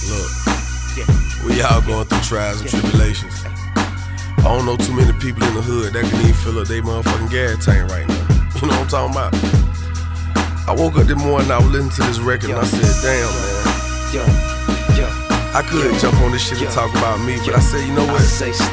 Look, we all going through trials and tribulations. I don't know too many people in the hood that can even fill up their motherfucking gas tank right now. You know what I'm talking about? I woke up this morning, I was listening to this record, and I said, damn, man. I could jump on this shit and talk about me, but I said, you know what?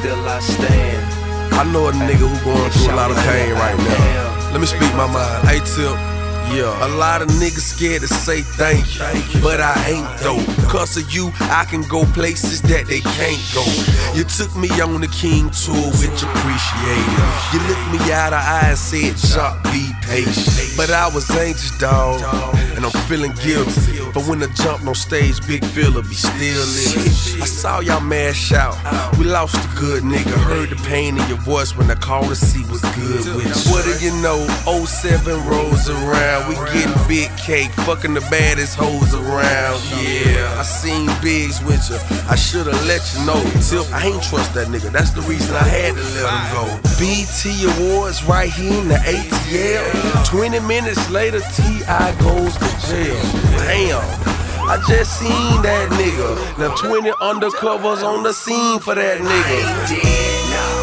I know a nigga who going through a lot of pain right now. Let me speak my mind. Hey, Tip. Yeah, a lot of niggas scared to say thank you, but I ain't though. Cause of you, I can go places that they can't go. You took me on the King tour, which appreciated. You looked me out of eye and said, Jock, be patient. But I was anxious, dawg, and I'm feeling guilty. But when I jumped on stage, Big Fella be still living. I saw y'all mash out. We lost a good nigga. Heard the pain in your voice when I called to see what's good with you. What do you know? 07 rolls around. We getting big cake, fucking the baddest hoes around. Yeah, I seen Biggs with you. I should've let you know. Tip, I ain't trust that nigga. That's the reason I had to let him go. BT Awards right here in the ATL. 20 minutes later, T.I. goes to jail. Damn. I just seen that nigga. Now 20 undercovers on the scene for that nigga.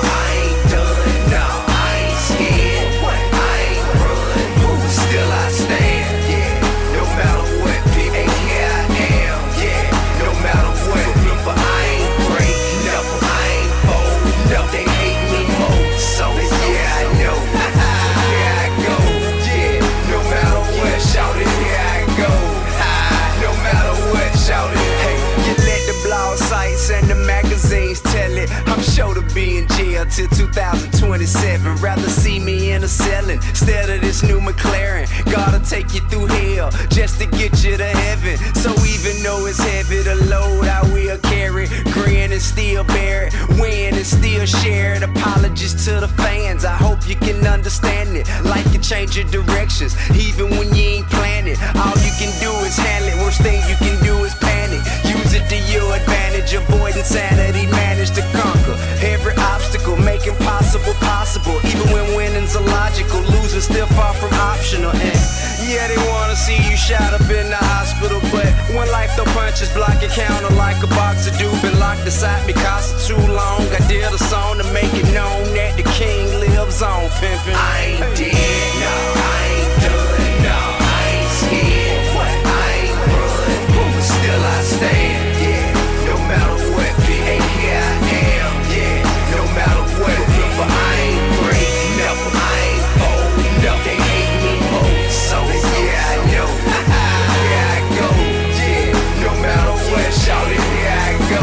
I'm sure to be in jail till 2027. Rather see me in a cell instead of this new McLaren. Gotta take you through hell just to get you to heaven. So even though it's heavy to load, I will carry. Grin and still bear it, win and still share it. Apologies to the fans, I hope you can understand it. Life can change your directions, even when you ain't planning. All you can do is handle it, worst thing you can do is panic. Use it to your advantage, avoid insanity, manage to conquer every obstacle, make impossible possible. Even when winning's illogical, losing still far from optional. And yeah, they wanna see you shot up in the hospital, but when life throw punches, block your counter like a boxer do. Been locked inside because of too long. I did a song to make it known that the king lives on, pimpin'. I ain't dead, no, I ain't done, no, I ain't scared. What? I ain't run, but still I stand. Yeah, no matter what, and here I am. Yeah, no matter what, but I ain't break, never, I ain't fold, no, they hate me more. So yeah, I know, here I go. Yeah, no matter what, shout it, here I go.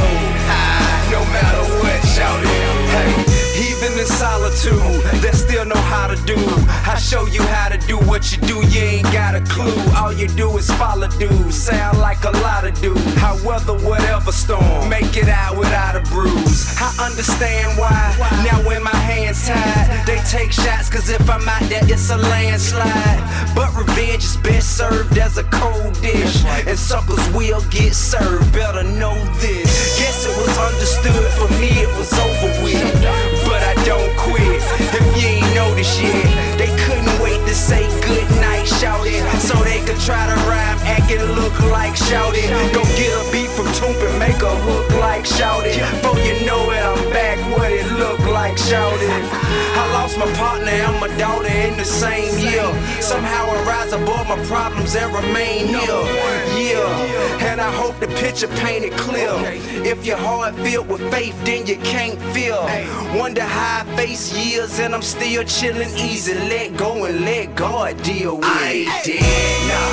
No matter what, shout it. Hey, even in solitude, they still know how to do. I show you how to do what you do, you ain't got a clue. All you do is follow dudes, sound like a lot of dudes. I weather whatever storm, make it out without a bruise. I understand why, now when my hands tied, they take shots, cause if I'm out there it's a landslide. But revenge is best served as a cold dish, and suckers will get served, better know this. Guess it was understood, for me it was over with, but I don't quit. If you ain't noticed yet, they couldn't wait to say good night, shout it, so they could try to rhyme, act and look like shout it. Go get a beat from Toomp and make a hook like shout it. Before you know it, I'm back, what it look like shout it. I lost my partner and my daughter in the same year. Somehow I rise above my problems and remain here. Yeah, and I hope the picture painted clear. If your heart filled with faith, then you can't feel. Wonder how I face years and I'm still chilling easy. Let go and let God deal with it. I ain't dead, no,